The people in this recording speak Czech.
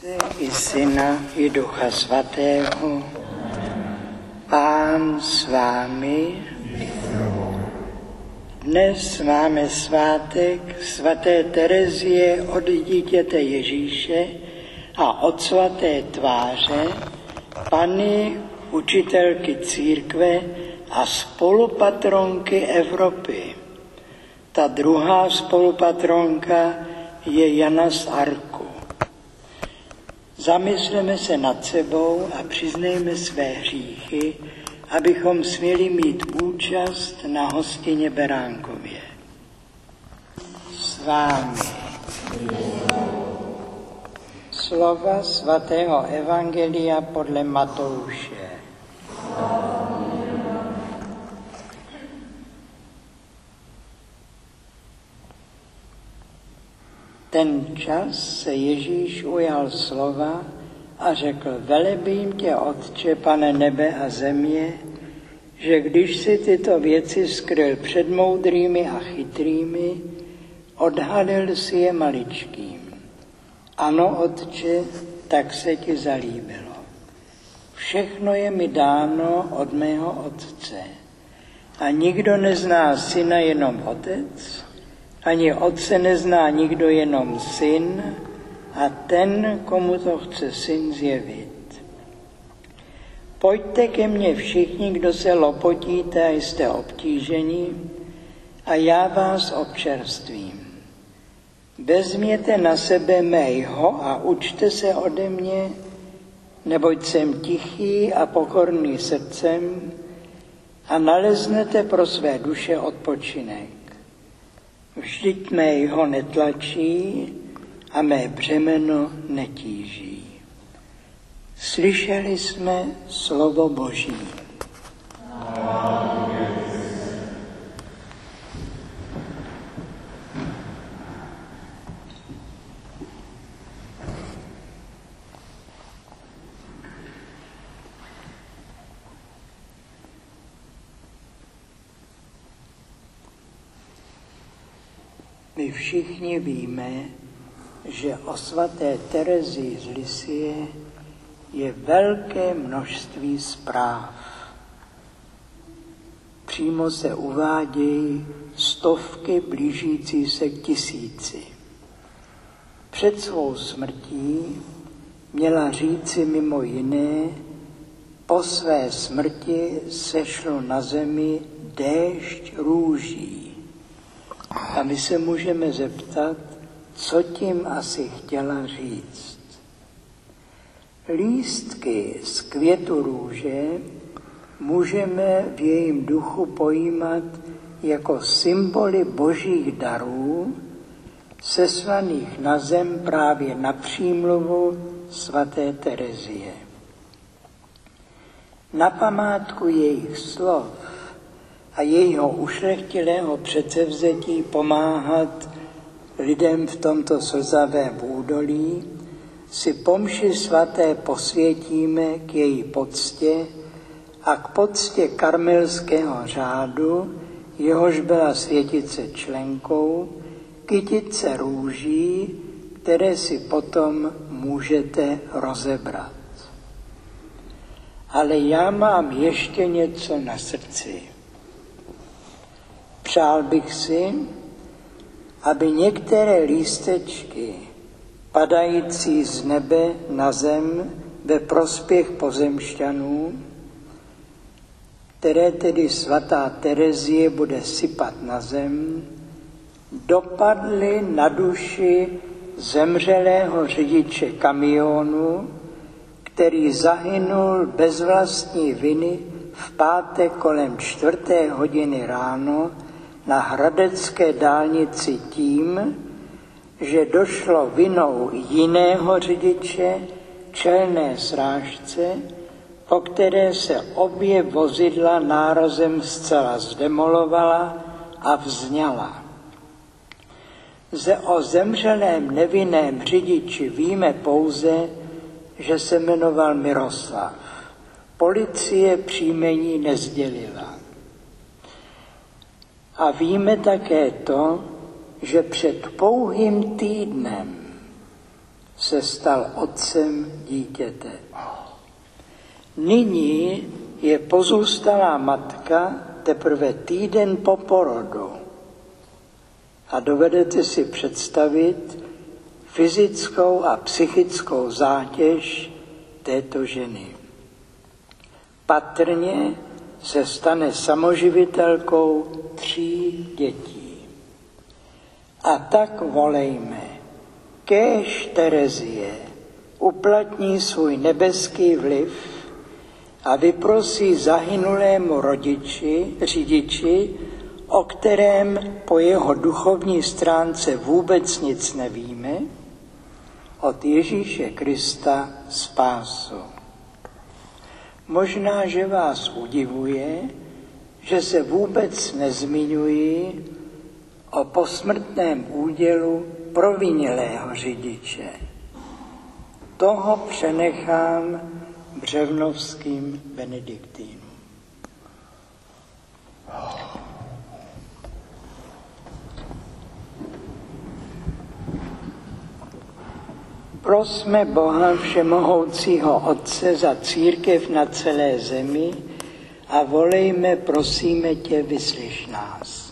i Syna, i Ducha Svatého. Pán s vámi. Dnes máme svátek svaté Terezie od dítěte Ježíše a od svaté tváře, Panny, učitelky církve a spolupatronky Evropy. Ta druhá spolupatronka je Jana z Arku. Zamysleme se nad sebou a přiznejme své hříchy, abychom směli mít účast na hostině Beránkově. S vámi. Slova svatého evangelia podle Matouše. Ten čas se Ježíš ujal slova a řekl: Velebím tě, Otče, Pane nebe a země, že když si tyto věci skryl před moudrými a chytrými, odhalil si je maličkým. Ano, Otče, tak se ti zalíbilo. Všechno je mi dáno od mého Otce. A nikdo nezná Syna jenom Otec, ani Otce nezná nikdo jenom Syn a ten, komu to chce Syn zjevit. Pojďte ke mně všichni, kdo se lopotíte a jste obtíženi, a já vás občerstvím. Vezměte na sebe mého a učte se ode mě, neboť jsem tichý a pokorný srdcem a naleznete pro své duše odpočinek. Vždyť mého netlačí a mé břemeno netíží. Slyšeli jsme slovo Boží. My všichni víme, že o svaté Terezii z Lisie je velké množství zpráv. Přímo se uvádějí stovky blížící se k 1000. Před svou smrtí měla říci mimo jiné: po své smrti sešlo na zemi déšť růží. A my se můžeme zeptat, co tím asi chtěla říct. Lístky z květu růže můžeme v jejím duchu pojímat jako symboly božích darů, seslaných na zem právě na přímluvu svaté Terezie. Na památku jejich slov a jejího ušlechtilého předsevzetí pomáhat lidem v tomto slzavém údolí si po mši svaté posvětíme k její poctě a k poctě karmelského řádu, jehož byla světice členkou, kytice růží, které si potom můžete rozebrat. Ale já mám ještě něco na srdci. Přál bych si, aby některé lístečky padající z nebe na zem ve prospěch pozemšťanů, které tedy svatá Terezie bude sypat na zem, dopadly na duši zemřelého řidiče kamionu, který zahynul bez vlastní viny v pátek kolem 4. hodiny ráno na hradecké dálnici tím, že došlo vinou jiného řidiče, čelné srážce, po které se obě vozidla nárazem zcela zdemolovala a vzňala. O zemřelém nevinném řidiči víme pouze, že se jmenoval Miroslav. Policie příjmení nesdělila. A víme také to, že před pouhým týdnem se stal otcem dítěte. Nyní je pozůstalá matka teprve týden po porodu. A dovedete si představit fyzickou a psychickou zátěž této ženy. Patrně se stane samoživitelkou 3 dětí. A tak volejme, kéž Terezie uplatní svůj nebeský vliv a vyprosí zahynulému řidiči, o kterém po jeho duchovní stránce vůbec nic nevíme, od Ježíše Krista spásu. Možná, že vás udivuje, že se vůbec nezmiňuji o posmrtném údělu provinilého řidiče. Toho přenechám břevnovským benediktínům. Prosme Boha Všemohoucího Otce za církev na celé zemi a volejme, prosíme tě, vyslyš nás.